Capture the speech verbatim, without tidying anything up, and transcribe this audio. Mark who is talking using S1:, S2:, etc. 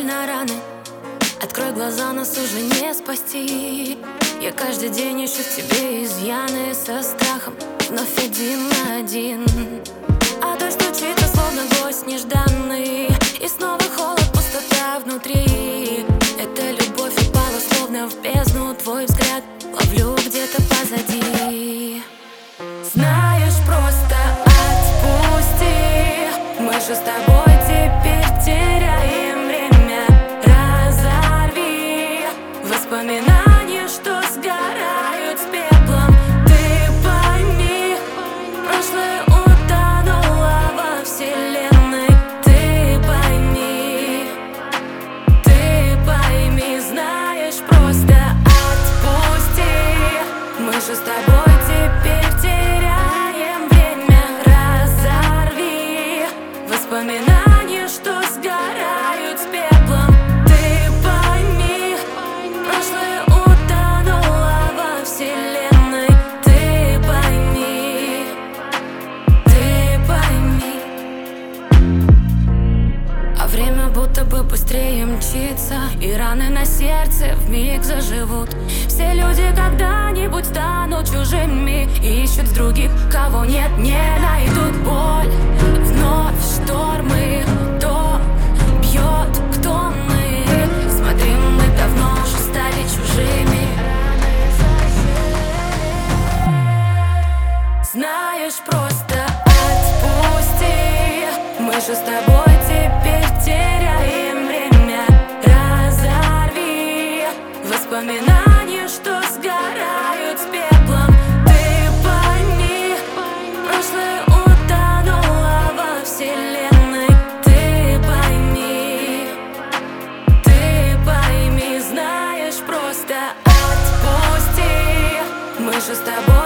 S1: больно раны. Открой глаза, нас уже не спасти. Я каждый день ищу в тебе изъяны, со страхом вновь один на один. А дождь стучится, словно гость нежданный, и снова холод, пустота внутри. Эта любовь упала, словно в бездну. Твой взгляд ловлю где-то позади. Знаешь, просто отпусти. Мы же с тобой теперь теряем время. Разорви воспоминания, что сгорают с пеплом. Ты пойми, прошлое утонуло во вселенной. Ты пойми, ты пойми, знаешь, просто отпусти. Мы же с тобой теперь теряем время. Разорви воспоминания, что сгорают с пеплом. Ты пойми, прошлое утонуло во вселенной. Ты пойми, ты пойми. А время будто бы быстрее мчится, и раны на сердце вмиг заживут. Все люди когда-нибудь станут чужими и ищут в других, кого нет, не найдут. Боль, вновь штормы, то бьет, кто мы. Смотри, мы давно уже стали чужими. Знаешь, просто отпусти. Мы же с тобой теперь теряем время. Разорви воспоминания, что сгорают с пеплом. Ты пойми, прошлое утонуло во вселенной. Ты пойми, ты пойми, знаешь, просто отпусти. Мы же с тобой